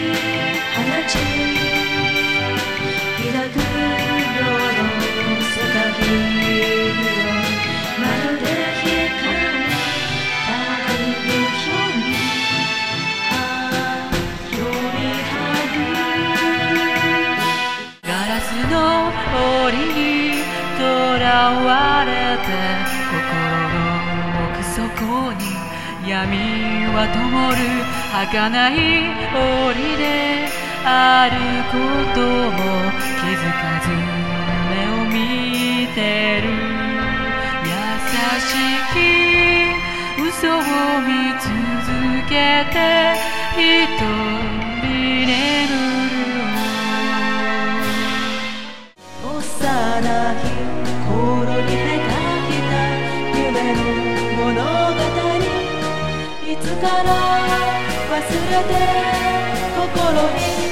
放ち開く夜の世界よ、まるで光たるようによりはるガラスの檻にとらわれて心の奥底に闇は灯る儚い檻であることも気づかず目を見てる優しき嘘を見続けて一人眠る幼き頃に描いた夢の物語いつから忘れて心に